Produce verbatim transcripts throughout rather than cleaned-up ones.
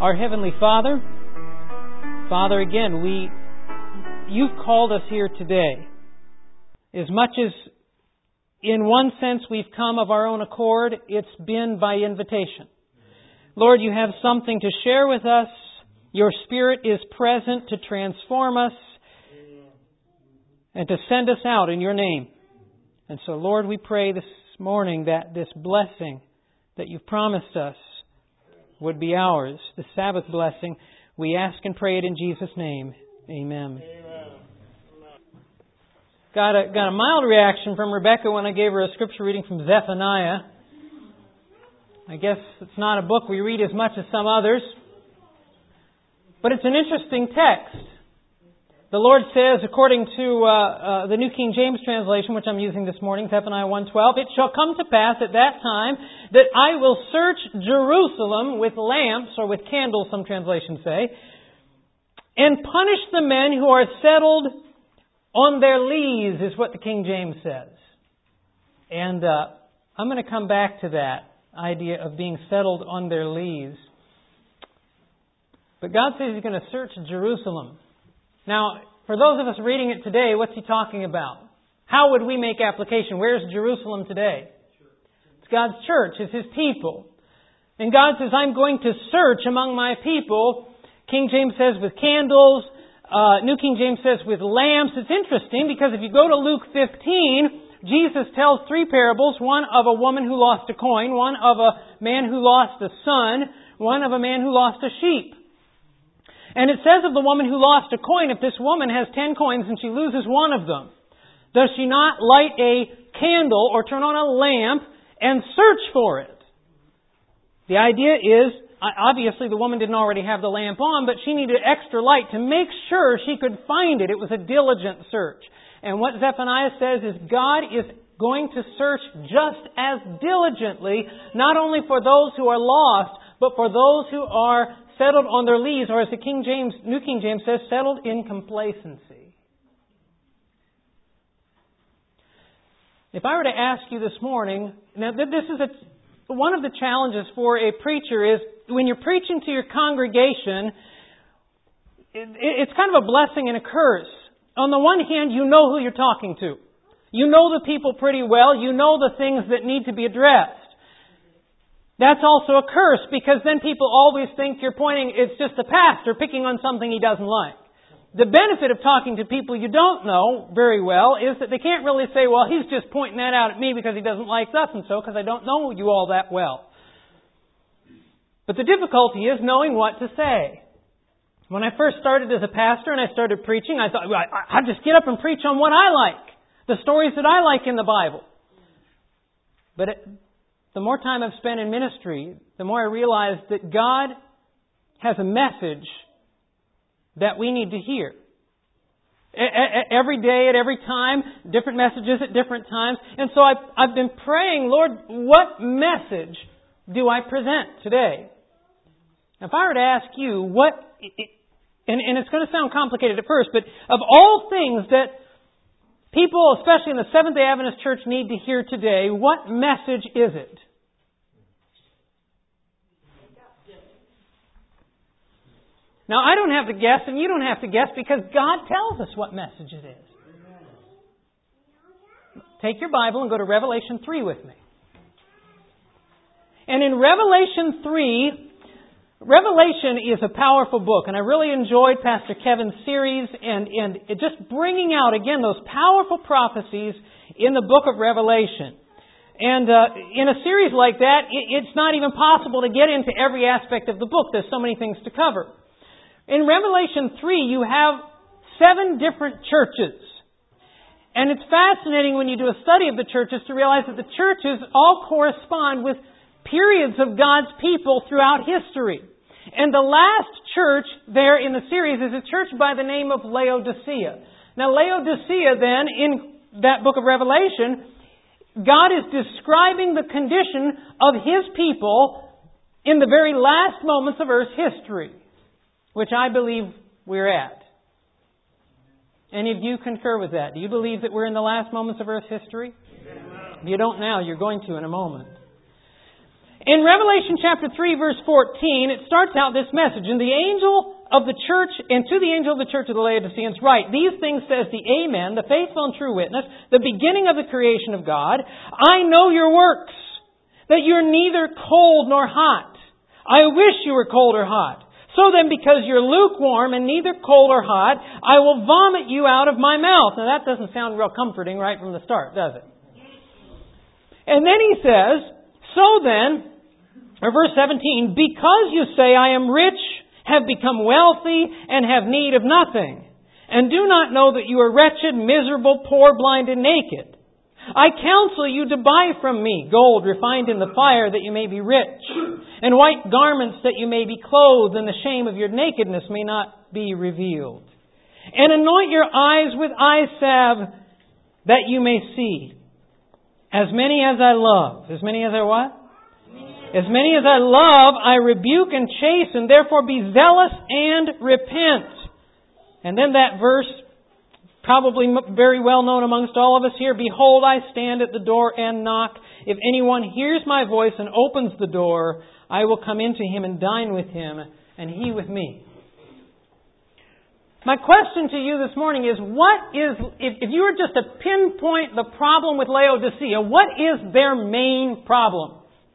Our Heavenly Father, Father, again, we, You've called us here today. As much as in one sense we've come of our own accord, it's been by invitation. Lord, You have something to share with us. Your Spirit is present to transform us and to send us out in Your name. And so, Lord, we pray this morning that this blessing that You've promised us would be ours, the Sabbath blessing. We ask and pray it in Jesus' name. Amen. Amen. Got a, got a mild reaction from Rebecca when I gave her a scripture reading from Zephaniah. I guess it's not a book we read as much as some others. But it's an interesting text. The Lord says, according to uh, uh, the New King James translation, which I'm using this morning, Zephaniah one twelve, "It shall come to pass at that time that I will search Jerusalem with lamps," or with candles, some translations say, "and punish the men who are settled on their lees," is what the King James says. And uh, I'm going to come back to that idea of being settled on their lees. But God says He's going to search Jerusalem. Now, for those of us reading it today, what's He talking about? How would we make application? Where's Jerusalem today? It's God's church. It's His people. And God says, I'm going to search among my people. King James says with candles. Uh, New King James says with lamps. It's interesting because if you go to Luke fifteen, Jesus tells three parables. One of a woman who lost a coin. One of a man who lost a son. One of a man who lost a sheep. And it says of the woman who lost a coin, if this woman has ten coins and she loses one of them, does she not light a candle or turn on a lamp and search for it? The idea is, obviously the woman didn't already have the lamp on, but she needed extra light to make sure she could find it. It was a diligent search. And what Zephaniah says is God is going to search just as diligently, not only for those who are lost, but for those who are settled on their lees, or as the King James, New King James says, settled in complacency. If I were to ask you this morning, now this is a, one of the challenges for a preacher is when you're preaching to your congregation, it, it's kind of a blessing and a curse. On the one hand, you know who you're talking to. You know the people pretty well. You know the things that need to be addressed. That's also a curse because then people always think you're pointing, it's just a pastor picking on something he doesn't like. The benefit of talking to people you don't know very well is that they can't really say, well, he's just pointing that out at me because he doesn't like us and so, because I don't know you all that well. But the difficulty is knowing what to say. When I first started as a pastor and I started preaching, I thought, well, I'll just get up and preach on what I like, the stories that I like in the Bible. But it, the more time I've spent in ministry, the more I realize that God has a message that we need to hear. Every day, at every time, different messages at different times. And so I've, I've been praying, Lord, what message do I present today? If I were to ask you, what, and, and it's going to sound complicated at first, but of all things that people, especially in the Seventh-day Adventist Church, need to hear today, what message is it? Now, I don't have to guess, and you don't have to guess, because God tells us what message it is. Take your Bible and go to Revelation three with me. And in Revelation three, Revelation is a powerful book, and I really enjoyed Pastor Kevin's series and, and it just bringing out, again, those powerful prophecies in the book of Revelation. And uh, in a series like that, it, it's not even possible to get into every aspect of the book. There's so many things to cover. In Revelation three, you have seven different churches. And it's fascinating when you do a study of the churches to realize that the churches all correspond with periods of God's people throughout history. And the last church there in the series is a church by the name of Laodicea. Now, Laodicea then, in that book of Revelation, God is describing the condition of His people in the very last moments of Earth's history, which I believe we're at. Any of you concur with that? Do you believe that we're in the last moments of Earth's history? If you don't now, you're going to in a moment. In Revelation chapter three, verse fourteen, it starts out this message. And the angel of the church, and to the angel of the church of the Laodiceans write, These things says the Amen, the faithful and true witness, the beginning of the creation of God. I know your works, that you're neither cold nor hot. I wish you were cold or hot. So then, because you're lukewarm and neither cold or hot, I will vomit you out of my mouth. Now that doesn't sound real comforting right from the start, does it? And then he says, So then, or verse seventeen, because you say, I am rich, have become wealthy, and have need of nothing, and do not know that you are wretched, miserable, poor, blind, and naked. I counsel you to buy from me gold refined in the fire, that you may be rich, and white garments, that you may be clothed, and the shame of your nakedness may not be revealed. And anoint your eyes with eye salve, that you may see. As many as I love. As many as I what? As many as I love, I rebuke and chasten, therefore be zealous and repent. And then that verse, probably very well known amongst all of us here, Behold, I stand at the door and knock. If anyone hears my voice and opens the door, I will come into him and dine with him, and he with me. My question to you this morning is, what is, if, if you were just to pinpoint the problem with Laodicea, what is their main problem?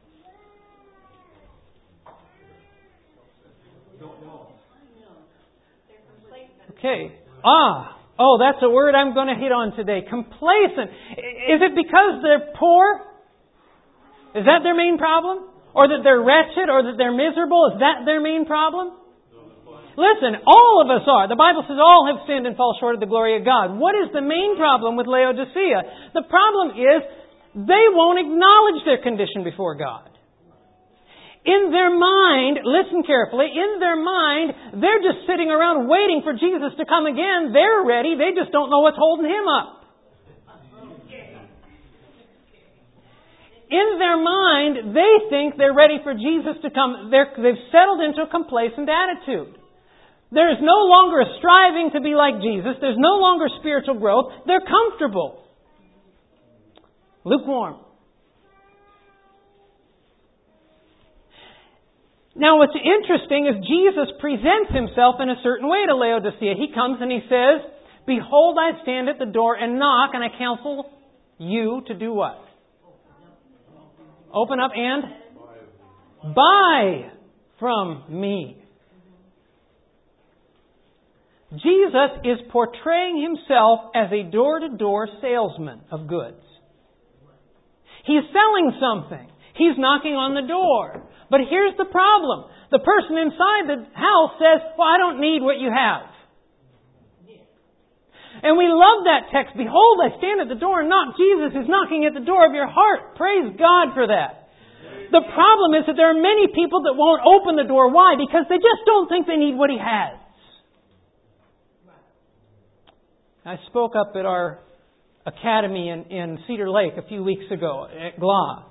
Okay. Ah. Oh, that's a word I'm going to hit on today. Complacent. Is it because they're poor? Is that their main problem? Or that they're wretched? Or that they're miserable? Is that their main problem? Listen, all of us are. The Bible says all have sinned and fall short of the glory of God. What is the main problem with Laodicea? The problem is they won't acknowledge their condition before God. In their mind, listen carefully, in their mind, they're just sitting around waiting for Jesus to come again. They're ready. They just don't know what's holding Him up. In their mind, they think they're ready for Jesus to come. They're, they've settled into a complacent attitude. There's no longer a striving to be like Jesus. There's no longer spiritual growth. They're comfortable. Lukewarm. Now what's interesting is Jesus presents Himself in a certain way to Laodicea. He comes and He says, Behold, I stand at the door and knock, and I counsel you to do what? Open up and buy from me. Jesus is portraying Himself as a door-to-door salesman of goods. He's selling something. He's knocking on the door. But here's the problem. The person inside the house says, well, I don't need what you have. And we love that text. Behold, I stand at the door and knock. Jesus is knocking at the door of your heart. Praise God for that. The problem is that there are many people that won't open the door. Why? Because they just don't think they need what He has. I spoke up at our academy in, in Cedar Lake a few weeks ago at G L A.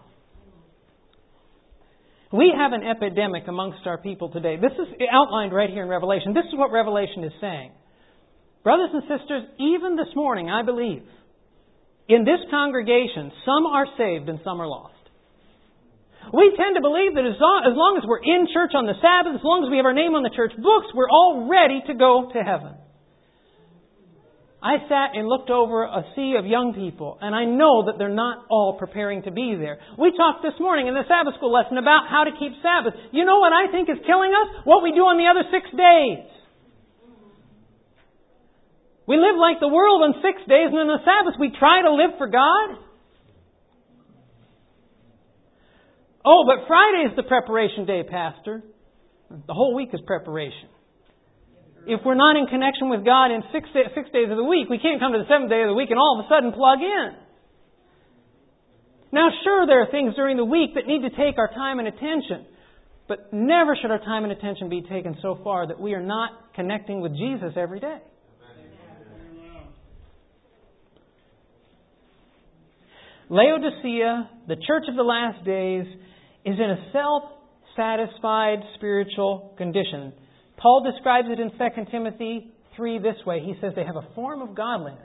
We have an epidemic amongst our people today. This is outlined right here in Revelation. This is what Revelation is saying. Brothers and sisters, even this morning, I believe, in this congregation, some are saved and some are lost. We tend to believe that as long, as long as we're in church on the Sabbath, as long as we have our name on the church books, we're all ready to go to heaven. I sat and looked over a sea of young people, and I know that they're not all preparing to be there. We talked this morning in the Sabbath school lesson about how to keep Sabbath. You know what I think is killing us? What we do on the other six days. We live like the world on six days, and on the Sabbath we try to live for God. Oh, but Friday is the preparation day, Pastor. The whole week is preparation. If we're not in connection with God in six, day, six days of the week, we can't come to the seventh day of the week and all of a sudden plug in. Now, sure, there are things during the week that need to take our time and attention. But never should our time and attention be taken so far that we are not connecting with Jesus every day. Laodicea, the church of the last days, is in a self-satisfied spiritual condition. Paul describes it in Second Timothy three this way. He says they have a form of godliness,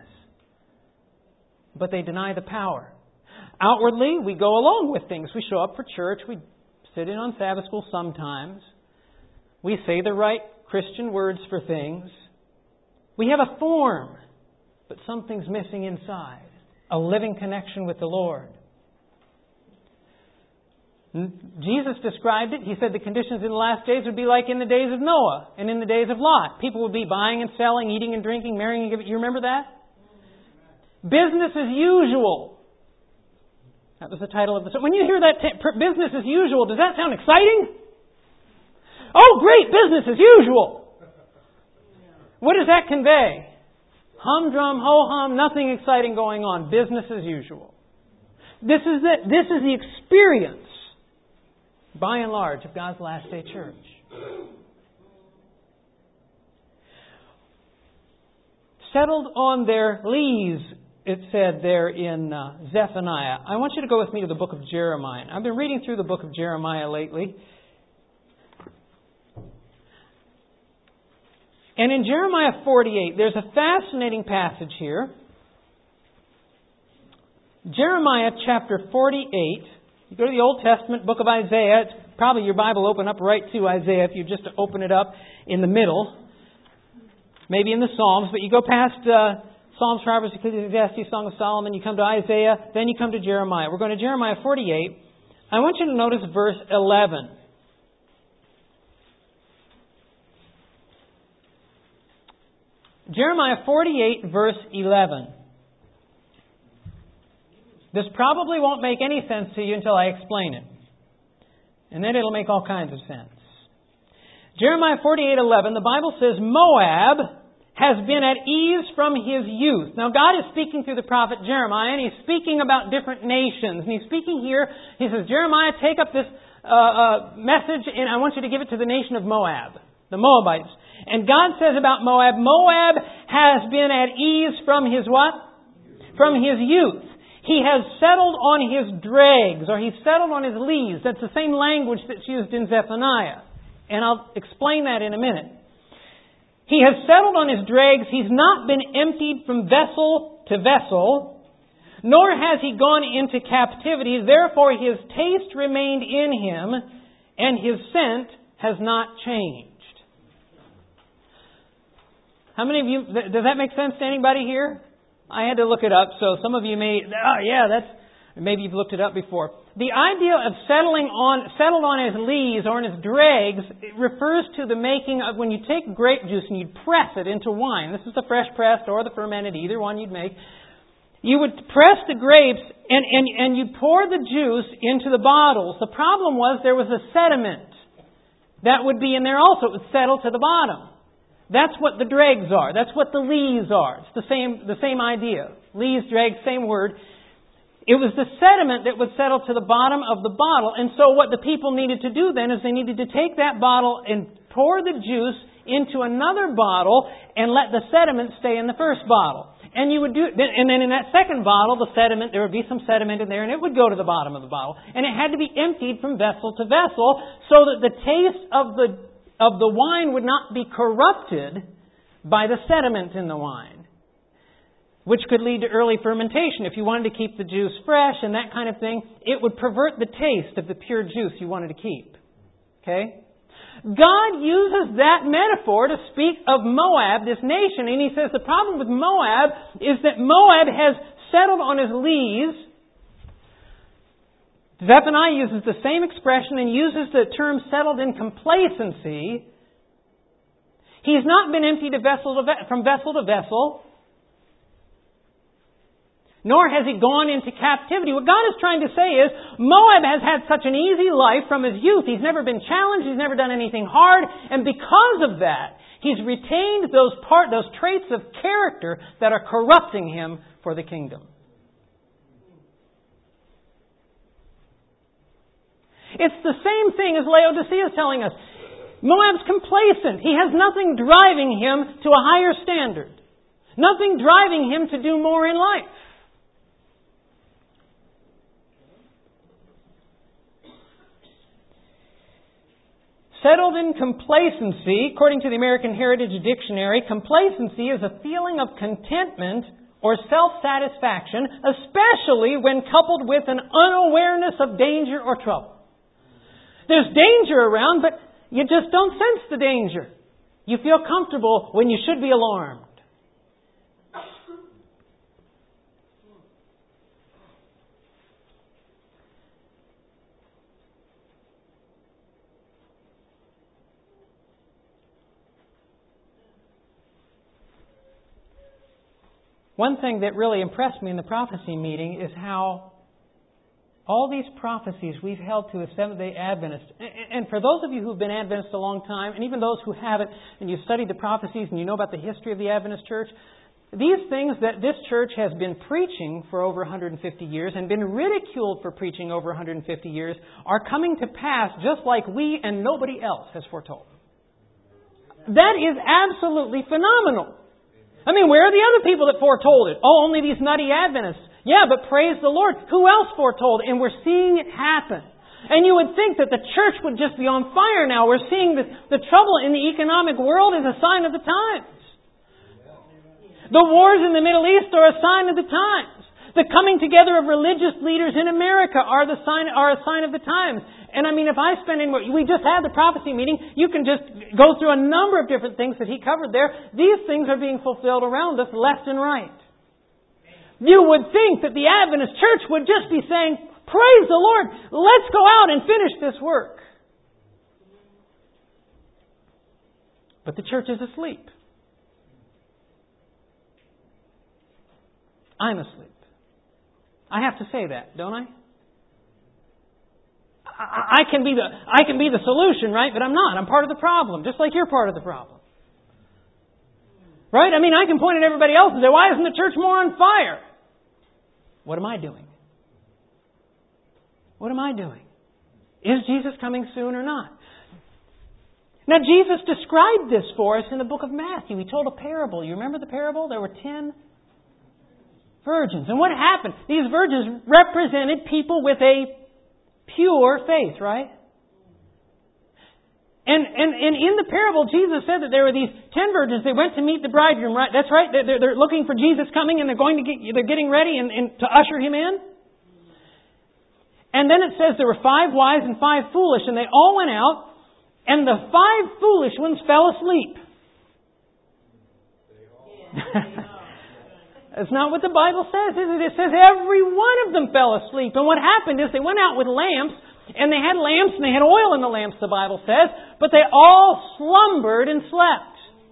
but they deny the power. Outwardly, we go along with things. We show up for church, we sit in on Sabbath school sometimes. We say the right Christian words for things. We have a form, but something's missing inside. A living connection with the Lord. Jesus described it. He said the conditions in the last days would be like in the days of Noah and in the days of Lot. People would be buying and selling, eating and drinking, marrying and giving. You remember that? Business as usual. That was the title of the... When you hear that, t- business as usual, does that sound exciting? Oh, great, business as usual. What does that convey? Humdrum, ho-hum, nothing exciting going on. Business as usual. This is the, this is the experience, by and large, of God's last day church. Settled on their lees, it said there in uh, Zephaniah. I want you to go with me to the book of Jeremiah. I've been reading through the book of Jeremiah lately. And in Jeremiah forty-eight, there's a fascinating passage here. Jeremiah chapter forty-eight. You go to the Old Testament book of Isaiah. It's probably your Bible open up right to Isaiah if you just open it up in the middle. Maybe in the Psalms, but you go past uh, Psalms, Proverbs, Ecclesiastes, Song of Solomon, you come to Isaiah, then you come to Jeremiah. We're going to Jeremiah forty-eight. I want you to notice verse eleven. Jeremiah forty-eight, verse eleven. This probably won't make any sense to you until I explain it. And then it'll make all kinds of sense. Jeremiah forty-eight, eleven, the Bible says, Moab has been at ease from his youth. Now God is speaking through the prophet Jeremiah, and He's speaking about different nations. And He's speaking here, He says, Jeremiah, take up this uh, uh, message, and I want you to give it to the nation of Moab, the Moabites. And God says about Moab, Moab has been at ease from his what? From his youth. He has settled on his dregs, or he's settled on his lees. That's the same language that's used in Zephaniah. And I'll explain that in a minute. He has settled on his dregs. He's not been emptied from vessel to vessel, nor has he gone into captivity. Therefore his taste remained in him, and his scent has not changed. How many of you, does that make sense to anybody here? I had to look it up, so some of you may, oh yeah, that's, maybe you've looked it up before. The idea of settling on, settled on his lees or on his dregs, it refers to the making of, when you take grape juice and you press it into wine. This is the fresh pressed or the fermented, either one you'd make. You would press the grapes and, and, and you'd pour the juice into the bottles. The problem was there was a sediment that would be in there also. It would settle to the bottom. That's what the dregs are. That's what the lees are. It's the same, the same idea. Lees, dregs, same word. It was the sediment that would settle to the bottom of the bottle. And so what the people needed to do then is they needed to take that bottle and pour the juice into another bottle and let the sediment stay in the first bottle. And you would do, and then in that second bottle, the sediment, there would be some sediment in there and it would go to the bottom of the bottle. And it had to be emptied from vessel to vessel so that the taste of the of the wine would not be corrupted by the sediment in the wine, which could lead to early fermentation. If you wanted to keep the juice fresh and that kind of thing, it would pervert the taste of the pure juice you wanted to keep. Okay? God uses that metaphor to speak of Moab, this nation, and He says the problem with Moab is that Moab has settled on his lees. Zephaniah uses the same expression and uses the term settled in complacency. He's not been emptied to vessel to ve- from vessel to vessel, nor has he gone into captivity. What God is trying to say is, Moab has had such an easy life from his youth. He's never been challenged. He's never done anything hard. And because of that, he's retained those part, those traits of character that are corrupting him for the kingdom. It's the same thing as Laodicea is telling us. Moab's complacent. He has nothing driving him to a higher standard. Nothing driving him to do more in life. Settled in complacency, according to the American Heritage Dictionary, complacency is a feeling of contentment or self-satisfaction, especially when coupled with an unawareness of danger or trouble. There's danger around, but you just don't sense the danger. You feel comfortable when you should be alarmed. One thing that really impressed me in the prophecy meeting is how all these prophecies we've held to as Seventh-day Adventists, and for those of you who've been Adventists a long time, and even those who haven't, and you've studied the prophecies and you know about the history of the Adventist church, these things that this church has been preaching for over one hundred fifty years and been ridiculed for preaching over one hundred fifty years are coming to pass just like we and nobody else has foretold. That is absolutely phenomenal. I mean, where are the other people that foretold it? Oh, only these nutty Adventists. Yeah, but praise the Lord. Who else foretold? And we're seeing it happen. And you would think that the church would just be on fire now. We're seeing the, the trouble in the economic world is a sign of the times. The wars in the Middle East are a sign of the times. The coming together of religious leaders in America are the sign are a sign of the times. And I mean, if I spend in, we just had the prophecy meeting, you can just go through a number of different things that he covered there. These things are being fulfilled around us left and right. You would think that the Adventist church would just be saying, praise the Lord, let's go out and finish this work. But the church is asleep. I'm asleep. I have to say that, don't I? I can be the I can be the solution, right? But I'm not. I'm part of the problem, just like you're part of the problem. Right? I mean, I can point at everybody else and say, why isn't the church more on fire? What am I doing? What am I doing? Is Jesus coming soon or not? Now, Jesus described this for us in the book of Matthew. He told a parable. You remember the parable? There were ten virgins. And what happened? These virgins represented people with a pure faith, right? And, and and in the parable, Jesus said that there were these ten virgins. They went to meet the bridegroom, right? That's right. They're, they're looking for Jesus coming, and they're going to get, they're getting ready and, and to usher Him in. And then it says there were five wise and five foolish, and they all went out, and the five foolish ones fell asleep. That's not what the Bible says, is it? It says every one of them fell asleep. And what happened is they went out with lamps, and they had lamps, and they had oil in the lamps, the Bible says, but they all slumbered and slept.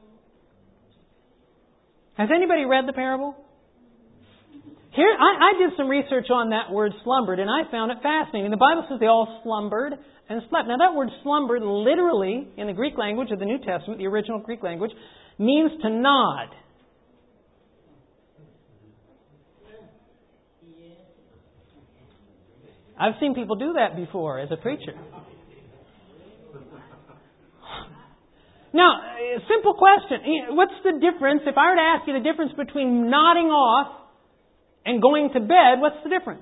Has anybody read the parable? Here, I, I did some research on that word slumbered, and I found it fascinating. The Bible says they all slumbered and slept. Now, that word slumbered literally, in the Greek language of the New Testament, the original Greek language, means to nod. I've seen people do that before as a preacher. Now, a simple question. What's the difference? If I were to ask you the difference between nodding off and going to bed, what's the difference?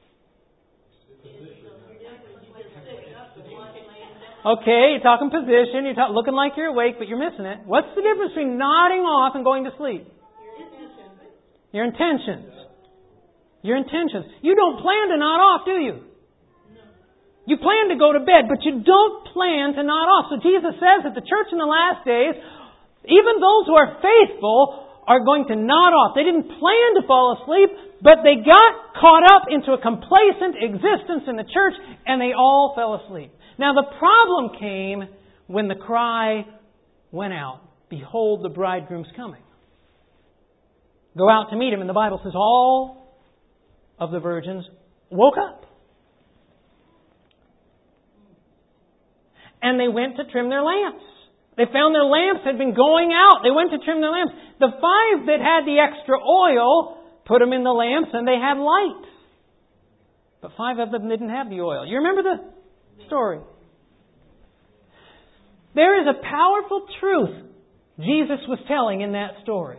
Okay, you're talking position, you're talking, looking like you're awake, but you're missing it. What's the difference between nodding off and going to sleep? Your intentions. Your intentions. You don't plan to nod off, do you? No. You plan to go to bed, but you don't plan to nod off. So Jesus says that the church in the last days, even those who are faithful, are going to nod off. They didn't plan to fall asleep, but they got caught up into a complacent existence in the church, and they all fell asleep. Now the problem came when the cry went out, behold, the bridegroom's coming. Go out to meet him, and the Bible says all of the virgins woke up. And they went to trim their lamps. They found their lamps had been going out. They went to trim their lamps. The five that had the extra oil put them in the lamps and they had light. But five of them didn't have the oil. You remember the story? There is a powerful truth Jesus was telling in that story.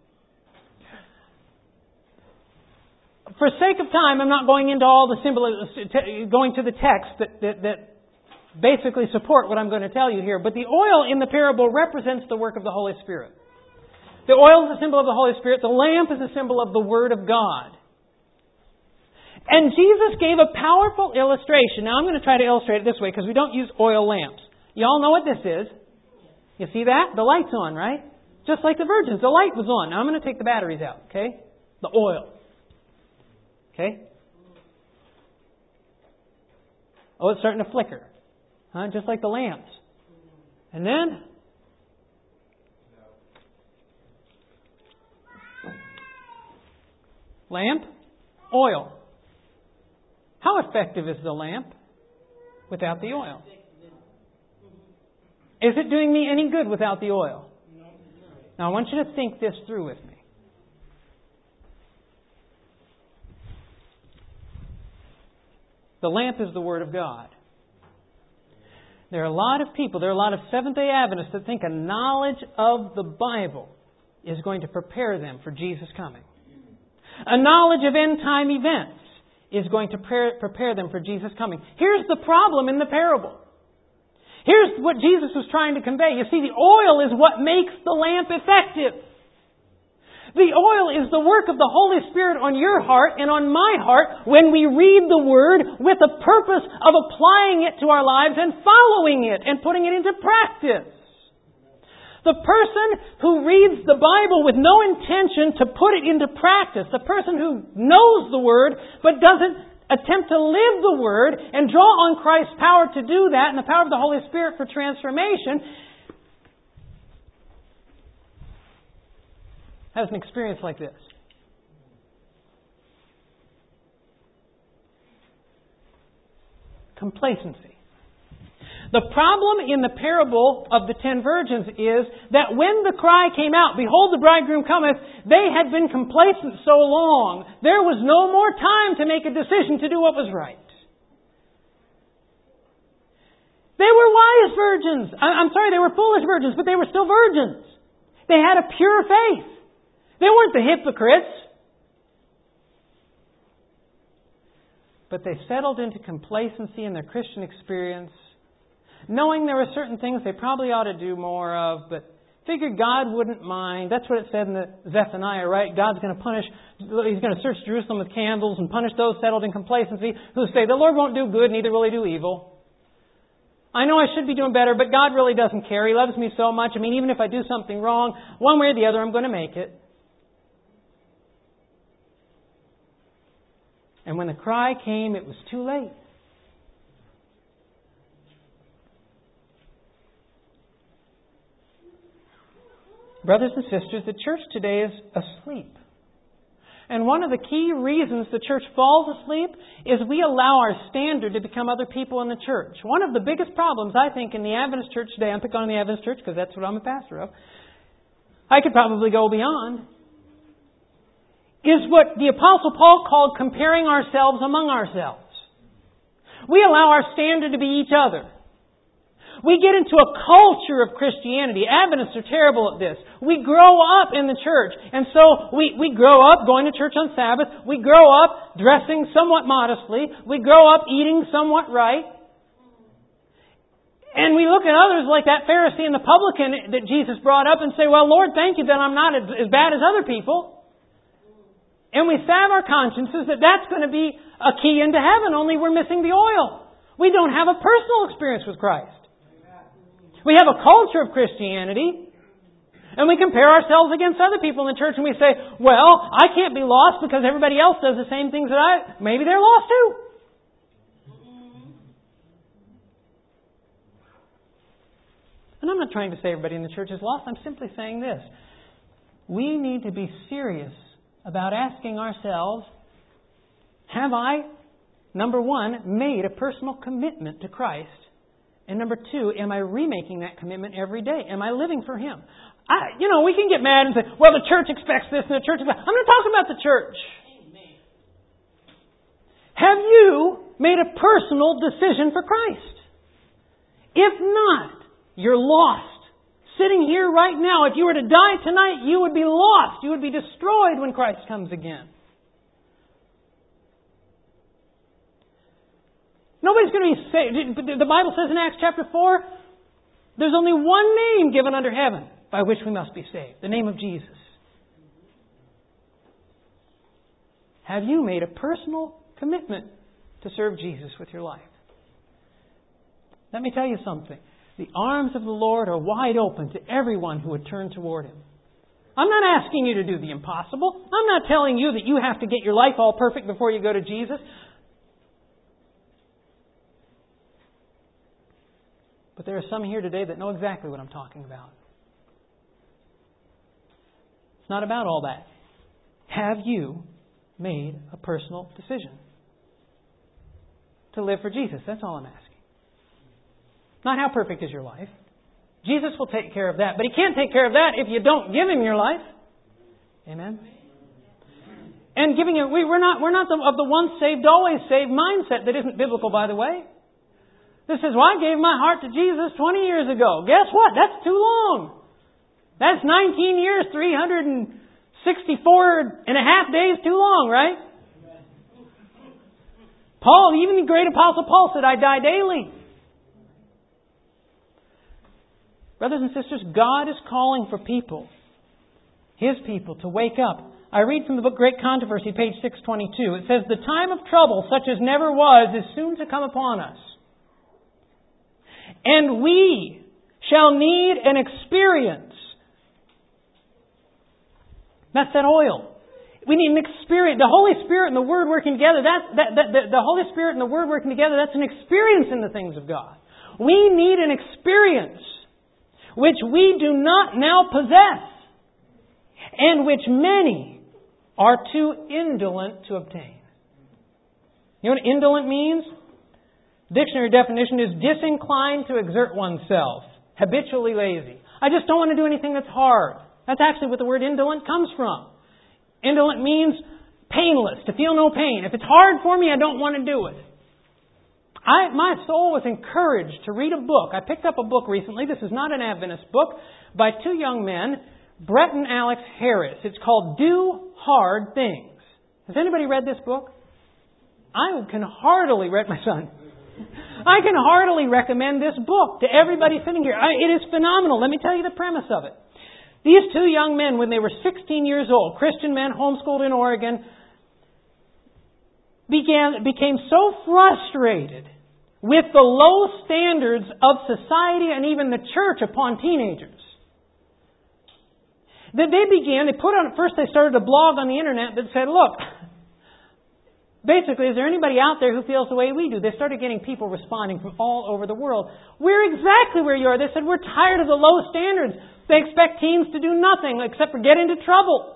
For sake of time, I'm not going into all the symbolism, going to the text that, that, that basically support what I'm going to tell you here. But the oil in the parable represents the work of the Holy Spirit. The oil is a symbol of the Holy Spirit. The lamp is a symbol of the Word of God. And Jesus gave a powerful illustration. Now I'm going to try to illustrate it this way because we don't use oil lamps. You all know what this is. You see that? The light's on, right? Just like the virgins, the light was on. Now I'm going to take the batteries out, okay? The oil. Okay? Oh, it's starting to flicker. Huh? Just like the lamps. And then... lamp, oil. How effective is the lamp without the oil? Is it doing me any good without the oil? Now I want you to think this through with me. The lamp is the Word of God. There are a lot of people, there are a lot of Seventh-day Adventists that think a knowledge of the Bible is going to prepare them for Jesus' coming. A knowledge of end-time events is going to prepare them for Jesus' coming. Here's the problem in the parable. Here's what Jesus was trying to convey. You see, the oil is what makes the lamp effective. The oil is the work of the Holy Spirit on your heart and on my heart when we read the Word with the purpose of applying it to our lives and following it and putting it into practice. The person who reads the Bible with no intention to put it into practice, the person who knows the Word but doesn't attempt to live the Word and draw on Christ's power to do that and the power of the Holy Spirit for transformation, has an experience like this. Complacency. The problem in the parable of the ten virgins is that when the cry came out, "Behold, the bridegroom cometh," they had been complacent so long, there was no more time to make a decision to do what was right. They were wise virgins. I'm sorry, they were foolish virgins, but they were still virgins. They had a pure faith. They weren't the hypocrites. But they settled into complacency in their Christian experience, knowing there were certain things they probably ought to do more of, but figured God wouldn't mind. That's what it said in the Zephaniah, right? God's going to punish, He's going to search Jerusalem with candles and punish those settled in complacency who say, "The Lord won't do good, neither will He do evil. I know I should be doing better, but God really doesn't care. He loves me so much. I mean, even if I do something wrong, one way or the other, I'm going to make it." And when the cry came, it was too late. Brothers and sisters, the church today is asleep. And one of the key reasons the church falls asleep is we allow our standard to become other people in the church. One of the biggest problems, I think, in the Adventist church today, I'm picking on the Adventist church because that's what I'm a pastor of, I could probably go beyond, is what the Apostle Paul called comparing ourselves among ourselves. We allow our standard to be each other. We get into a culture of Christianity. Adventists are terrible at this. We grow up in the church. And so we, we grow up going to church on Sabbath. We grow up dressing somewhat modestly. We grow up eating somewhat right. And we look at others like that Pharisee and the publican that Jesus brought up and say, "Well, Lord, thank you that I'm not as bad as other people." And we salve our consciences that that's going to be a key into heaven, only we're missing the oil. We don't have a personal experience with Christ. We have a culture of Christianity, and we compare ourselves against other people in the church, and we say, "Well, I can't be lost because everybody else does the same things that I... Maybe they're lost too." And I'm not trying to say everybody in the church is lost. I'm simply saying this. We need to be serious about asking ourselves, have I, number one, made a personal commitment to Christ? And number two, am I remaking that commitment every day? Am I living for Him? I, you know, we can get mad and say, "Well, the church expects this and the church expects..." I'm not talking about the church. Amen. Have you made a personal decision for Christ? If not, you're lost. Sitting here right now, if you were to die tonight, you would be lost. You would be destroyed when Christ comes again. Nobody's going to be saved. The Bible says in Acts chapter four, there's only one name given under heaven by which we must be saved. The name of Jesus. Have you made a personal commitment to serve Jesus with your life. Let me tell you something. The arms of the Lord are wide open to everyone who would turn toward Him. I'm not asking you to do the impossible. I'm not telling you that you have to get your life all perfect before you go to Jesus. But there are some here today that know exactly what I'm talking about. It's not about all that. Have you made a personal decision to live for Jesus? That's all I'm asking. Not how perfect is your life. Jesus will take care of that. But He can't take care of that if you don't give Him your life. Amen? And giving it, we, we're not, we're not the, of the once saved, always saved mindset that isn't biblical, by the way. This is why I gave my heart to Jesus twenty years ago. Guess what? That's too long. That's nineteen years, three hundred sixty-four and a half days too long, right? Paul, even the great apostle Paul said, I die daily. Brothers and sisters, God is calling for people, His people, to wake up. I read from the book Great Controversy, page six twenty-two. It says, the time of trouble, such as never was, is soon to come upon us. And we shall need an experience. That's that oil. We need an experience. The Holy Spirit and the Word working together, that, that, that, the, the Holy Spirit and the Word working together, that's an experience in the things of God. We need an experience which we do not now possess, and which many are too indolent to obtain. You know what indolent means? Dictionary definition is disinclined to exert oneself, habitually lazy. I just don't want to do anything that's hard. That's actually what the word indolent comes from. Indolent means painless, to feel no pain. If it's hard for me, I don't want to do it. I, my soul was encouraged to read a book. I picked up a book recently. This is not an Adventist book, by two young men, Brett and Alex Harris. It's called Do Hard Things. Has anybody read this book? I can heartily read my son. I can heartily recommend this book to everybody sitting here. I, it is phenomenal. Let me tell you the premise of it. These two young men, when they were sixteen years old, Christian men, homeschooled in Oregon, began became so frustrated with the low standards of society and even the church upon teenagers that they began, they put on, first they started a blog on the internet that said, look, basically, is there anybody out there who feels the way we do? They started getting people responding from all over the world. We're exactly where you are. They said, we're tired of the low standards. They expect teens to do nothing except for get into trouble.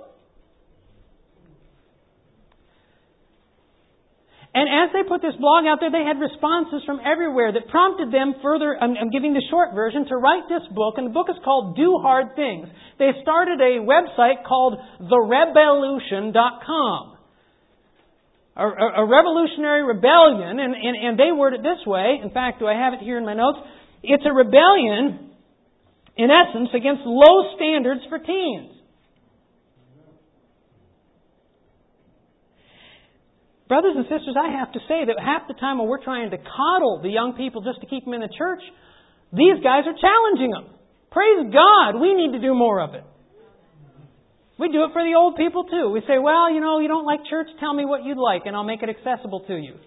And as they put this blog out there, they had responses from everywhere that prompted them further, I'm, I'm giving the short version, to write this book. And the book is called Do Hard Things. They started a website called the rebelution dot com. A, a, a revolutionary rebellion, and, and, and they word it this way. In fact, do I have it here in my notes? It's a rebellion, in essence, against low standards for teens. Brothers and sisters, I have to say that half the time when we're trying to coddle the young people just to keep them in the church, these guys are challenging them. Praise God, we need to do more of it. We do it for the old people too. We say, well, you know, you don't like church, tell me what you'd like and I'll make it accessible to you.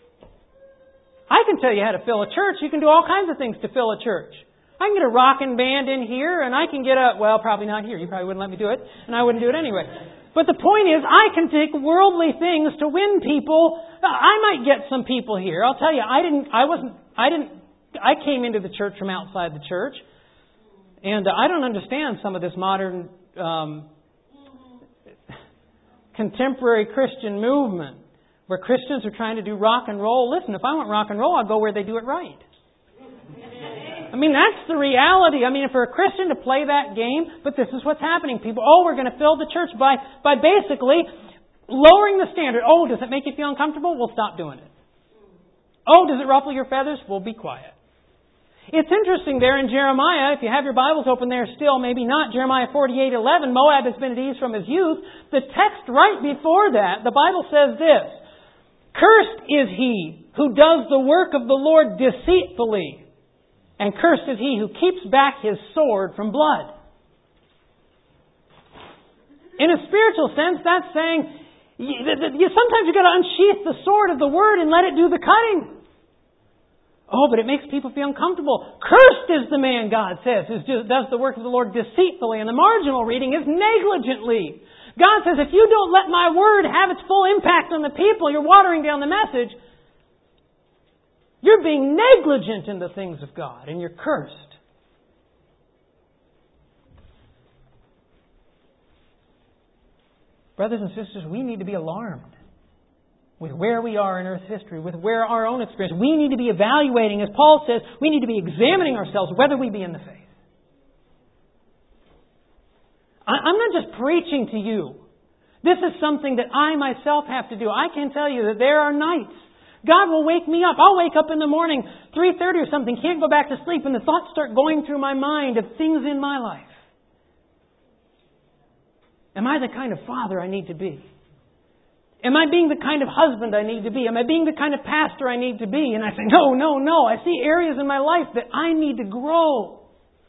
I can tell you how to fill a church. You can do all kinds of things to fill a church. I can get a rockin' band in here and I can get a, well, probably not here. You probably wouldn't let me do it and I wouldn't do it anyway. But the point is, I can take worldly things to win people. I might get some people here. I'll tell you, I didn't, I wasn't, I didn't, I came into the church from outside the church. And I don't understand some of this modern, um, contemporary Christian movement where Christians are trying to do rock and roll. Listen, if I want rock and roll, I'll go where they do it right. I mean, that's the reality. I mean, for a Christian to play that game, but this is what's happening. People, oh, we're going to fill the church by, by basically lowering the standard. Oh, does it make you feel uncomfortable? We'll stop doing it. Oh, does it ruffle your feathers? We'll be quiet. It's interesting there in Jeremiah, if you have your Bibles open there still, maybe not, Jeremiah forty-eight eleven, Moab has been at ease from his youth. The text right before that, the Bible says this, cursed is he who does the work of the Lord deceitfully, and cursed is he who keeps back his sword from blood. In a spiritual sense, that's saying, You, you, sometimes you've got to unsheath the sword of the Word and let it do the cutting. Oh, but it makes people feel uncomfortable. Cursed is the man, God says, who does the work of the Lord deceitfully. And the marginal reading is negligently. God says, if you don't let my Word have its full impact on the people, you're watering down the message. You're being negligent in the things of God, and you're cursed. Brothers and sisters, we need to be alarmed with where we are in Earth's history, with where our own experience. We need to be evaluating, as Paul says, we need to be examining ourselves whether we be in the faith. I'm not just preaching to you. This is something that I myself have to do. I can tell you that there are nights God will wake me up. I'll wake up in the morning, three thirty or something, can't go back to sleep, and the thoughts start going through my mind of things in my life. Am I the kind of father I need to be? Am I being the kind of husband I need to be? Am I being the kind of pastor I need to be? And I say, no, no, no. I see areas in my life that I need to grow.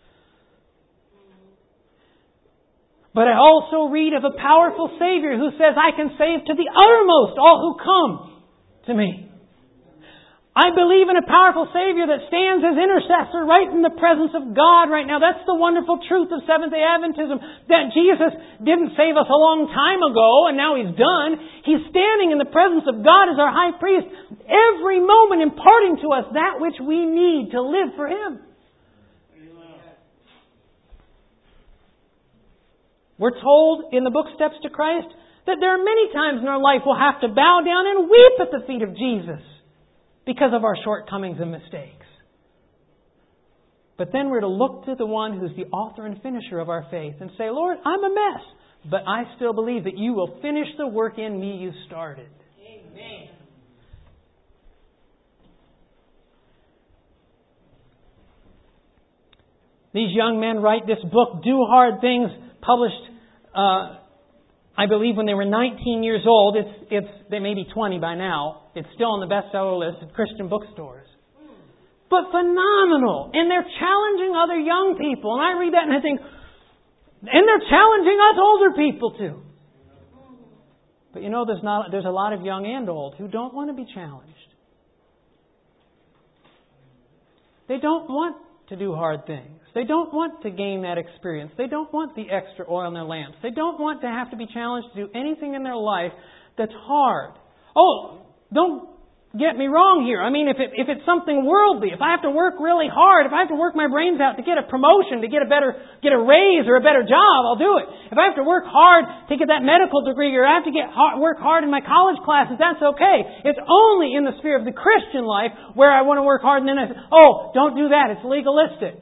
But I also read of a powerful Savior who says, I can save to the uttermost all who come to me. I believe in a powerful Savior that stands as intercessor right in the presence of God right now. That's the wonderful truth of Seventh-day Adventism, that Jesus didn't save us a long time ago and now He's done. He's standing in the presence of God as our high priest, every moment imparting to us that which we need to live for Him. We're told in the book Steps to Christ that there are many times in our life we'll have to bow down and weep at the feet of Jesus because of our shortcomings and mistakes. But then we're to look to the one who's the author and finisher of our faith and say, Lord, I'm a mess, but I still believe that You will finish the work in me You started. Amen. These young men write this book, Do Hard Things, published, uh, I believe, when they were nineteen years old. It's it's they may be twenty by now. It's still on the bestseller list at Christian bookstores. But phenomenal. And they're challenging other young people. And I read that and I think, and they're challenging us older people too. But you know, there's not there's a lot of young and old who don't want to be challenged. They don't want to do hard things. They don't want to gain that experience. They don't want the extra oil in their lamps. They don't want to have to be challenged to do anything in their life that's hard. Oh, don't get me wrong here. I mean, if it, if it's something worldly, if I have to work really hard, if I have to work my brains out to get a promotion, to get a better, get a raise or a better job, I'll do it. If I have to work hard to get that medical degree or I have to get hard, work hard in my college classes, that's okay. It's only in the sphere of the Christian life where I want to work hard and then I say, oh, don't do that. It's legalistic.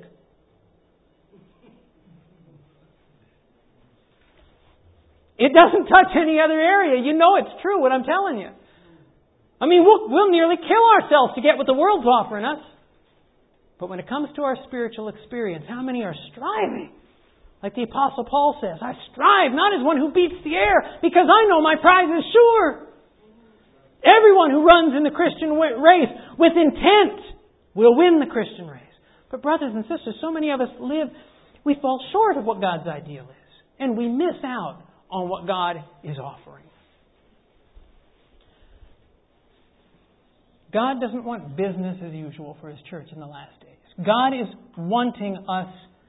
It doesn't touch any other area. You know it's true what I'm telling you. I mean, we'll, we'll nearly kill ourselves to get what the world's offering us. But when it comes to our spiritual experience, how many are striving? Like the Apostle Paul says, I strive not as one who beats the air because I know my prize is sure. Everyone who runs in the Christian race with intent will win the Christian race. But brothers and sisters, so many of us live, we fall short of what God's ideal is. And we miss out on what God is offering. God doesn't want business as usual for His church in the last days. God is wanting us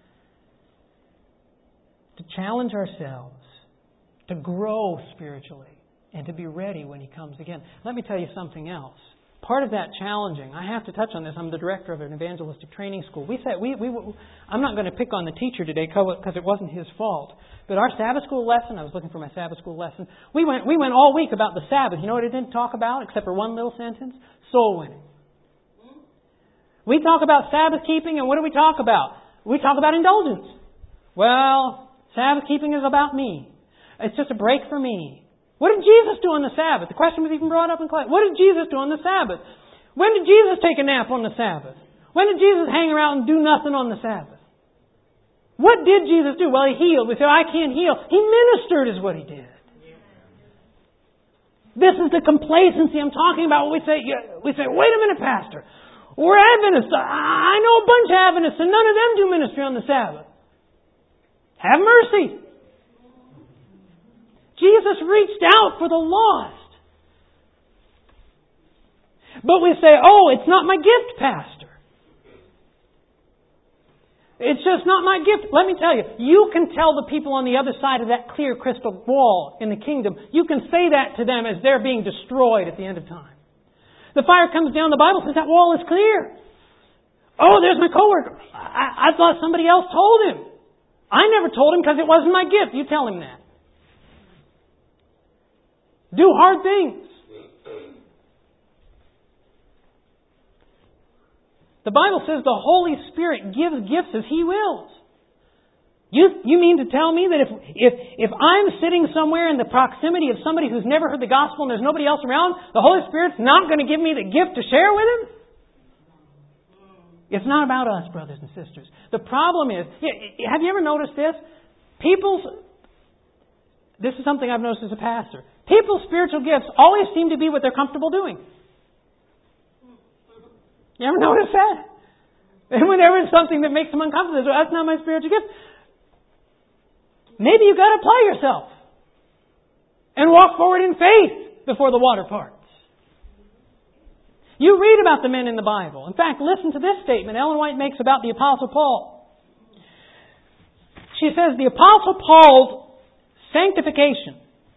to challenge ourselves, to grow spiritually, and to be ready when He comes again. Let me tell you something else. Part of that challenging, I have to touch on this. I'm the director of an evangelistic training school. We said we we I'm not going to pick on the teacher today because it wasn't his fault. But our Sabbath school lesson, I was looking for my Sabbath school lesson. We went we went all week about the Sabbath. You know what it didn't talk about except for one little sentence? Soul winning. We talk about Sabbath keeping, and what do we talk about? We talk about indulgence. Well, Sabbath keeping is about me. It's just a break for me. What did Jesus do on the Sabbath? The question was even brought up in class. What did Jesus do on the Sabbath? When did Jesus take a nap on the Sabbath? When did Jesus hang around and do nothing on the Sabbath? What did Jesus do? Well, He healed. We say, I can't heal. He ministered is what He did. This is the complacency I'm talking about. We say, we say, wait a minute, Pastor. We're Adventists. I know a bunch of Adventists and none of them do ministry on the Sabbath. Have mercy. Jesus reached out for the lost. But we say, oh, it's not my gift, Pastor. It's just not my gift. Let me tell you, you can tell the people on the other side of that clear crystal wall in the kingdom, you can say that to them as they're being destroyed at the end of time. The fire comes down, the Bible says that wall is clear. Oh, there's my coworker. I, I thought somebody else told him. I never told him because it wasn't my gift. You tell him that. Do hard things. The Bible says the Holy Spirit gives gifts as He wills. You, you mean to tell me that if, if, if I'm sitting somewhere in the proximity of somebody who's never heard the gospel and there's nobody else around, the Holy Spirit's not going to give me the gift to share with him? It's not about us, brothers and sisters. The problem is, have you ever noticed this? People's, this is something I've noticed as a pastor. People's spiritual gifts always seem to be what they're comfortable doing. You ever notice that? And whenever it's something that makes them uncomfortable, they say, that's not my spiritual gift. Maybe you've got to apply yourself and walk forward in faith before the water parts. You read about the men in the Bible. In fact, listen to this statement Ellen White makes about the Apostle Paul. She says, the Apostle Paul's sanctification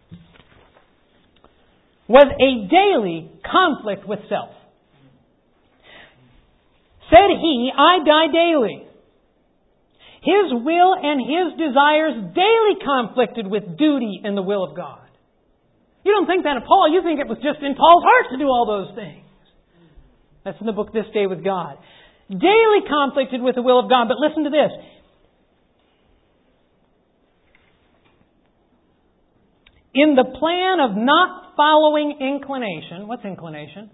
was a daily conflict with self. Said he, I die daily. His will and his desires daily conflicted with duty and the will of God. You don't think that of Paul. You think it was just in Paul's heart to do all those things. That's in the book This Day with God. Daily conflicted with the will of God. But listen to this. In the plan of not following inclination. What's inclination?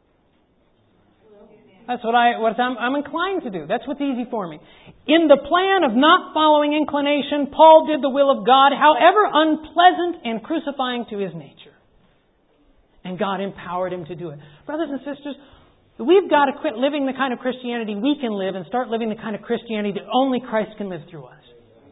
That's what, I, what I'm, I'm inclined to do. That's what's easy for me. In the plan of not following inclination, Paul did the will of God, however unpleasant and crucifying to his nature. And God empowered him to do it. Brothers and sisters, we've got to quit living the kind of Christianity we can live and start living the kind of Christianity that only Christ can live through us.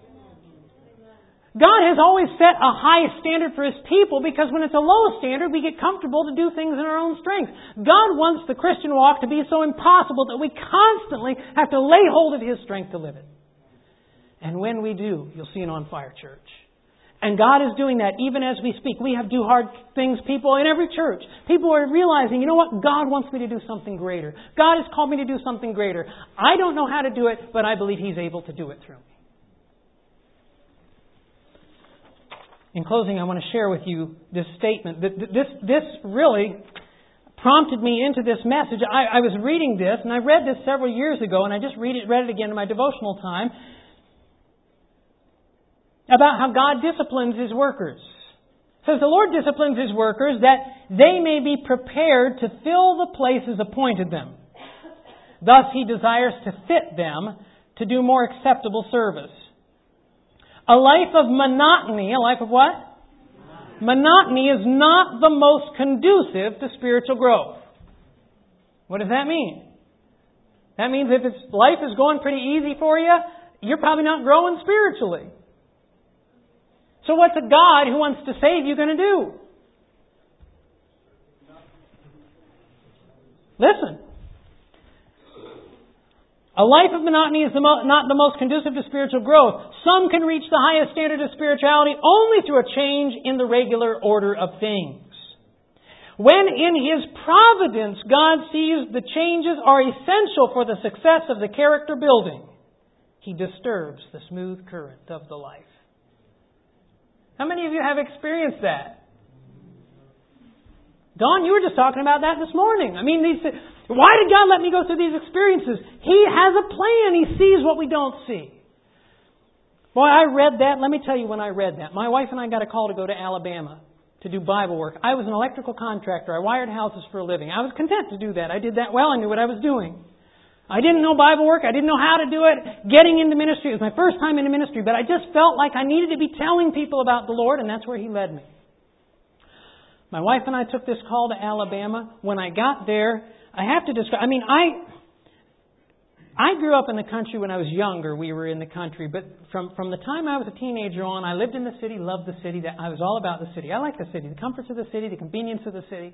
God has always set a high standard for His people because when it's a low standard, we get comfortable to do things in our own strength. God wants the Christian walk to be so impossible that we constantly have to lay hold of His strength to live it. And when we do, you'll see an on-fire church. And God is doing that even as we speak. We have do hard things people in every church. People are realizing, you know what? God wants me to do something greater. God has called me to do something greater. I don't know how to do it, but I believe He's able to do it through me. In closing, I want to share with you this statement. This, this really prompted me into this message. I, I was reading this, and I read this several years ago, and I just read it, read it again in my devotional time, about how God disciplines His workers. It says the Lord disciplines His workers that they may be prepared to fill the places appointed them. Thus He desires to fit them to do more acceptable service. A life of monotony, a life of what? Monotony is not the most conducive to spiritual growth. What does that mean? That means if it's, life is going pretty easy for you, you're probably not growing spiritually. So what's a God who wants to save you going to do? Listen. A life of monotony is the mo- not the most conducive to spiritual growth. Some can reach the highest standard of spirituality only through a change in the regular order of things. When in His providence God sees the changes are essential for the success of the character building, He disturbs the smooth current of the life. How many of you have experienced that? Don, you were just talking about that this morning. I mean, these... Why did God let me go through these experiences? He has a plan. He sees what we don't see. Boy, I read that. Let me tell you when I read that. My wife and I got a call to go to Alabama to do Bible work. I was an electrical contractor. I wired houses for a living. I was content to do that. I did that well. I knew what I was doing. I didn't know Bible work. I didn't know how to do it. Getting into ministry, it was my first time into ministry, but I just felt like I needed to be telling people about the Lord, and that's where He led me. My wife and I took this call to Alabama. When I got there, I have to describe, I mean, I, I grew up in the country when I was younger. We were in the country. But from, from the time I was a teenager on, I lived in the city, loved the city. That I was all about the city. I like the city, the comforts of the city, the convenience of the city.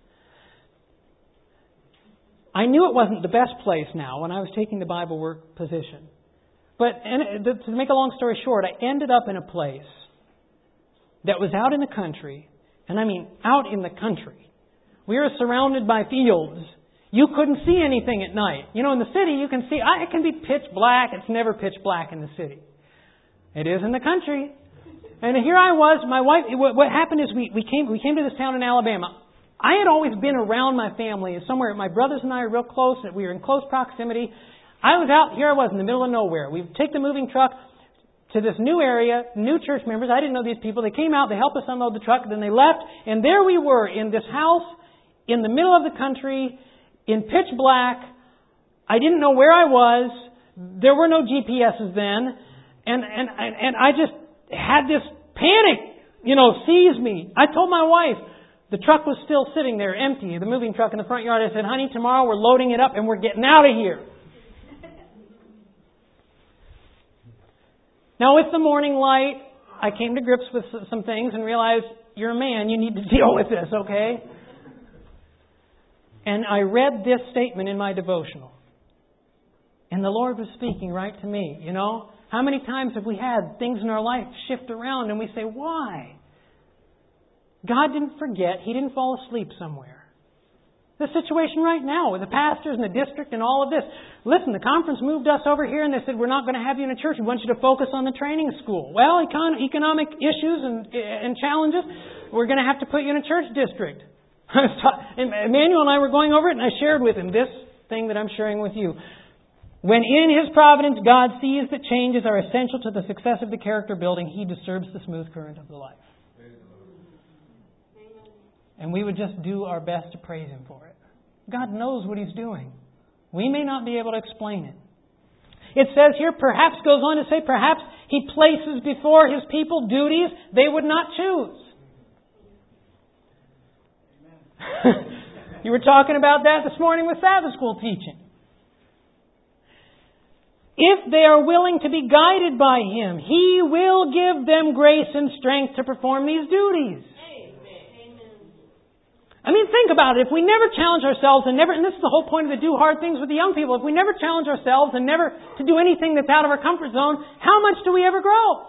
I knew it wasn't the best place now when I was taking the Bible work position. But and to make a long story short, I ended up in a place that was out in the country. And I mean out in the country. We were surrounded by fields. You couldn't see anything at night. You know, in the city, you can see, it can be pitch black. It's never pitch black in the city. It is in the country. And here I was, my wife, what happened is we, we came we came to this town in Alabama. I had always been around my family. Somewhere, my brothers and I are real close. We were in close proximity. I was out, here I was in the middle of nowhere. We take the moving truck to this new area, new church members. I didn't know these people. They came out, they helped us unload the truck, then they left. And there we were in this house in the middle of the country, in pitch black. I didn't know where I was. There were no G P S's then. And, and, and I just had this panic, you know, seize me. I told my wife, the truck was still sitting there empty, the moving truck in the front yard. I said, honey, tomorrow we're loading it up and we're getting out of here. Now with the morning light, I came to grips with some things and realized, you're a man, you need to deal with this, okay? And I read this statement in my devotional. And the Lord was speaking right to me, you know. How many times have we had things in our life shift around and we say, why? God didn't forget. He didn't fall asleep somewhere. The situation right now with the pastors and the district and all of this. Listen, the conference moved us over here and they said, we're not going to have you in a church. We want you to focus on the training school. Well, econ- economic issues and, and challenges, we're going to have to put you in a church district. Emmanuel and I were going over it and I shared with him this thing that I'm sharing with you. When in His providence God sees that changes are essential to the success of the character building, He disturbs the smooth current of the life. And we would just do our best to praise Him for it. God knows what He's doing. We may not be able to explain it. It says here, perhaps goes on to say, perhaps He places before His people duties they would not choose. You were talking about that this morning with Sabbath school teaching. If they are willing to be guided by Him, He will give them grace and strength to perform these duties. I mean, think about it. If we never challenge ourselves and never, and this is the whole point of the do hard things with the young people, if we never challenge ourselves and never to do anything that's out of our comfort zone, how much do we ever grow?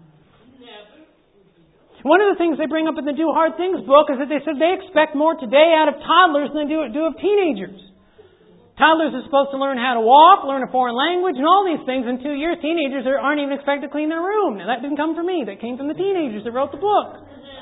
One of the things they bring up in the Do Hard Things book is that they said they expect more today out of toddlers than they do, do of teenagers. Toddlers are supposed to learn how to walk, learn a foreign language, and all these things in two years. Teenagers aren't even expected to clean their room. Now, that didn't come from me. That came from the teenagers that wrote the book.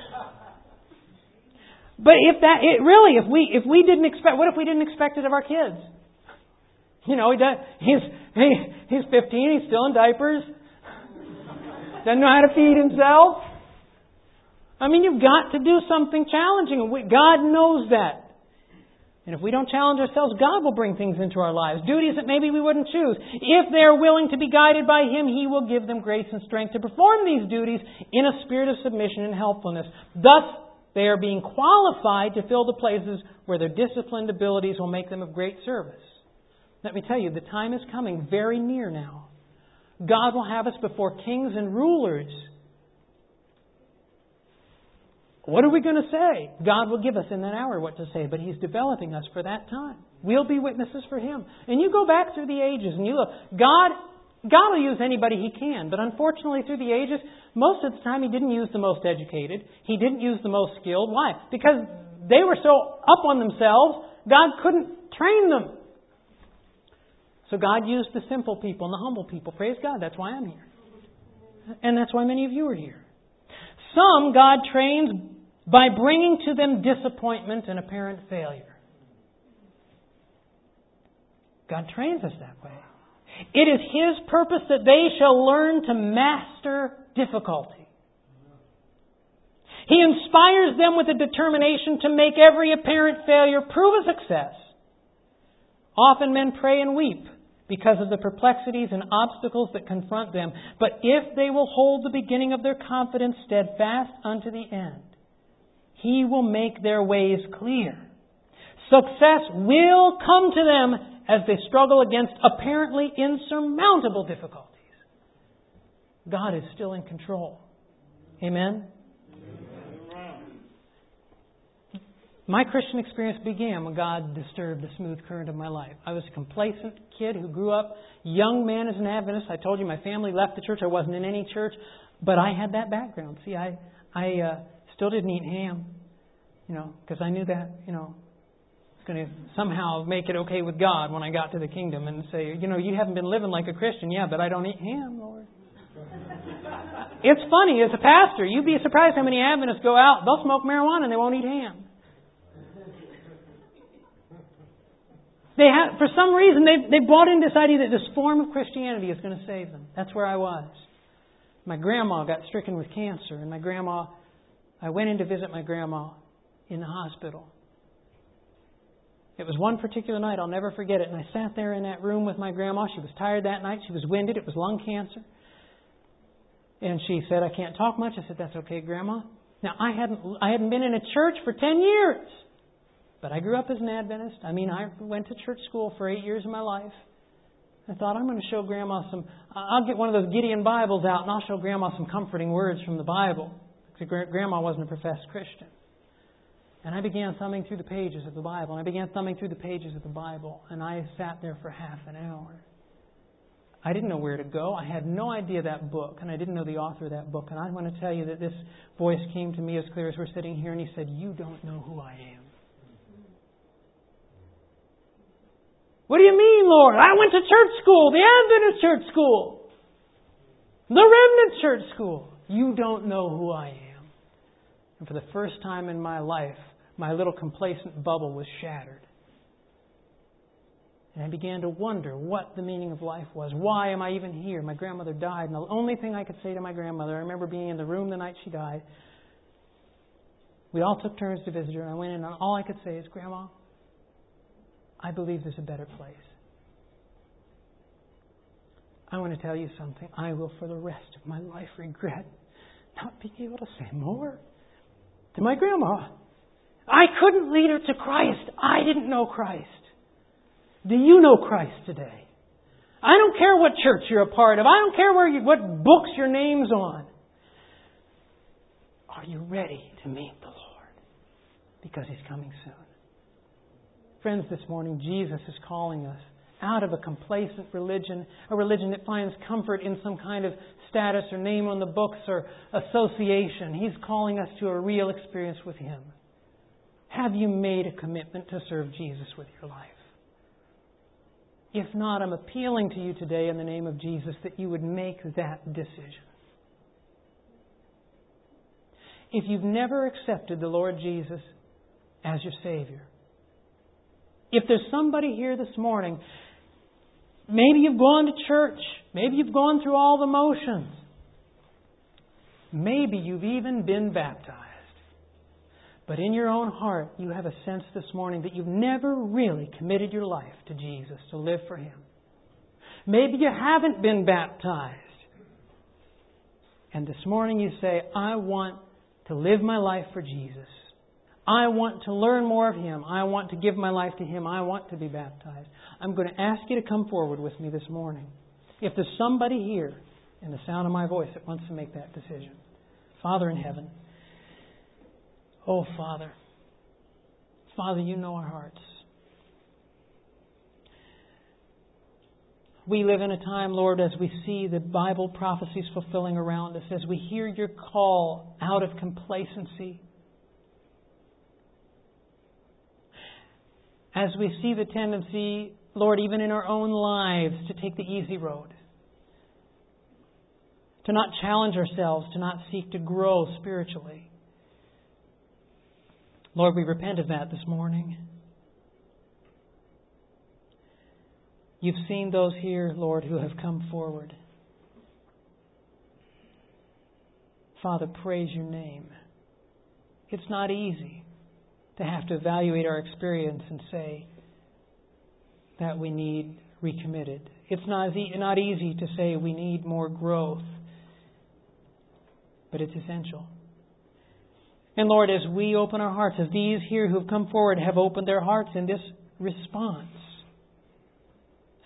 But if that, it really, if we if we didn't expect, what if we didn't expect it of our kids? You know, he does, he's he, he's fifteen, he's still in diapers, doesn't know how to feed himself. I mean, you've got to do something challenging. God knows that. And if we don't challenge ourselves, God will bring things into our lives, duties that maybe we wouldn't choose. If they are willing to be guided by Him, He will give them grace and strength to perform these duties in a spirit of submission and helpfulness. Thus, they are being qualified to fill the places where their disciplined abilities will make them of great service. Let me tell you, the time is coming very near now. God will have us before kings and rulers. What are we going to say? God will give us in that hour what to say, but He's developing us for that time. We'll be witnesses for Him. And you go back through the ages and you look, God, God will use anybody He can, but unfortunately through the ages, most of the time He didn't use the most educated. He didn't use the most skilled. Why? Because they were so up on themselves, God couldn't train them. So God used the simple people and the humble people. Praise God, that's why I'm here. And that's why many of you are here. Some God trains by bringing to them disappointment and apparent failure. God trains us that way. It is His purpose that they shall learn to master difficulty. He inspires them with a determination to make every apparent failure prove a success. Often men pray and weep because of the perplexities and obstacles that confront them. But if they will hold the beginning of their confidence steadfast unto the end, He will make their ways clear. Success will come to them as they struggle against apparently insurmountable difficulties, God is still in control. Amen? My Christian experience began when God disturbed the smooth current of my life. I was a complacent kid who grew up, young man as an Adventist. I told you my family left the church. I wasn't in any church, but I had that background. See, I I uh, still didn't eat ham, you know, because I knew that, you know, I was going to somehow make it okay with God when I got to the kingdom and say, you know, you haven't been living like a Christian. Yeah, but I don't eat ham, Lord. It's funny, as a pastor, you'd be surprised how many Adventists go out, they'll smoke marijuana and they won't eat ham. They have, for some reason, they they bought into this idea that this form of Christianity is going to save them. That's where I was. My grandma got stricken with cancer, and my grandma, I went in to visit my grandma in the hospital. It was one particular night, I'll never forget it, and I sat there in that room with my grandma. She was tired that night. She was winded. It was lung cancer. And she said, I can't talk much. I said, that's okay, Grandma. Now, I hadn't I hadn't been in a church for ten years. But I grew up as an Adventist. I mean, I went to church school for eight years of my life. I thought, I'm going to show Grandma some... I'll get one of those Gideon Bibles out and I'll show Grandma some comforting words from the Bible. Because Grandma wasn't a professed Christian. And I began thumbing through the pages of the Bible. And I began thumbing through the pages of the Bible. And I sat there for half an hour. I didn't know where to go. I had no idea that book. And I didn't know the author of that book. And I want to tell you that this voice came to me as clear as we're sitting here. And he said, you don't know who I am. What do you mean, Lord? I went to church school, the Adventist church school, the Remnant church school. You don't know who I am. And for the first time in my life, my little complacent bubble was shattered. And I began to wonder what the meaning of life was. Why am I even here? My grandmother died, and the only thing I could say to my grandmother, I remember being in the room the night she died. We all took turns to visit her, and I went in, and all I could say is, Grandma, I believe there's a better place. I want to tell you something. I will for the rest of my life regret not being able to say more to my grandma. I couldn't lead her to Christ. I didn't know Christ. Do you know Christ today? I don't care what church you're a part of. I don't care where you, what books your name's on. Are you ready to meet the Lord? Because He's coming soon. Friends, this morning, Jesus is calling us out of a complacent religion, a religion that finds comfort in some kind of status or name on the books or association. He's calling us to a real experience with Him. Have you made a commitment to serve Jesus with your life? If not, I'm appealing to you today in the name of Jesus that you would make that decision. If you've never accepted the Lord Jesus as your Savior, if there's somebody here this morning, maybe you've gone to church, maybe you've gone through all the motions, maybe you've even been baptized, but in your own heart you have a sense this morning that you've never really committed your life to Jesus, to live for Him. Maybe you haven't been baptized, and this morning you say, I want to live my life for Jesus. I want to learn more of Him. I want to give my life to Him. I want to be baptized. I'm going to ask you to come forward with me this morning. If there's somebody here in the sound of my voice that wants to make that decision. Father in heaven. Oh, Father. Father, you know our hearts. We live in a time, Lord, as we see the Bible prophecies fulfilling around us, as we hear your call out of complacency, as we see the tendency, Lord, even in our own lives, to take the easy road, to not challenge ourselves, to not seek to grow spiritually. Lord, we repent of that this morning. You've seen those here, Lord, who have come forward. Father, praise your name. It's not easy to have to evaluate our experience and say that we need recommitted. It's not, not easy to say we need more growth, but it's essential. And Lord, as we open our hearts, as these here who have come forward have opened their hearts in this response,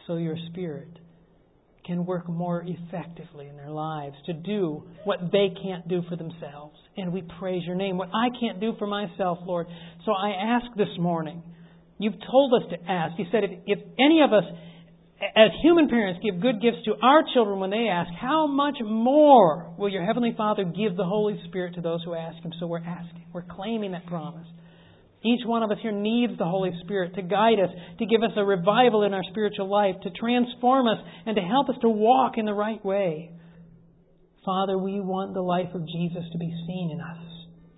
so your Spirit can work more effectively in their lives to do what they can't do for themselves. And we praise your name. What I can't do for myself, Lord. So I ask this morning, you've told us to ask. You said if, if any of us, as human parents, give good gifts to our children when they ask, how much more will your Heavenly Father give the Holy Spirit to those who ask Him? So we're asking. We're claiming that promise. Each one of us here needs the Holy Spirit to guide us, to give us a revival in our spiritual life, to transform us, and to help us to walk in the right way. Father, we want the life of Jesus to be seen in us.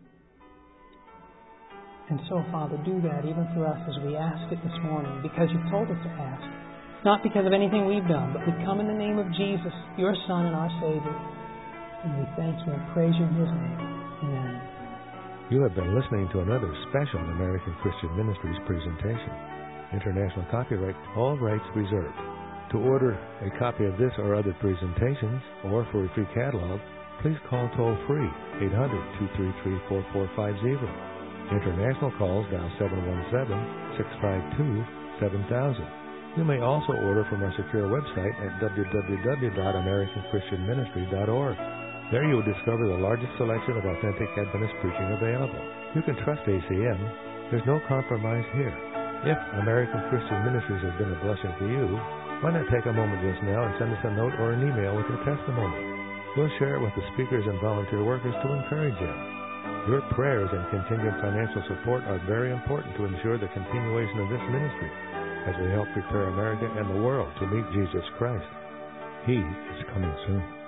And so, Father, do that even for us as we ask it this morning, because you've told us to ask. Not because of anything we've done, but we come in the name of Jesus, your Son and our Savior. And we thank you and praise you in His name. Amen. You have been listening to another special American Christian Ministries presentation. International copyright, all rights reserved. To order a copy of this or other presentations, or for a free catalog, please call toll-free eight hundred, two three three, four four five zero. International calls dial seven one seven, six five two, seven thousand. You may also order from our secure website at w w w dot american christian ministry dot org. There you will discover the largest selection of authentic Adventist preaching available. You can trust A C M. There's no compromise here. If American Christian Ministries has been a blessing to you, why not take a moment just now and send us a note or an email with your testimony? We'll share it with the speakers and volunteer workers to encourage you. Your prayers and continued financial support are very important to ensure the continuation of this ministry as we help prepare America and the world to meet Jesus Christ. He is coming soon.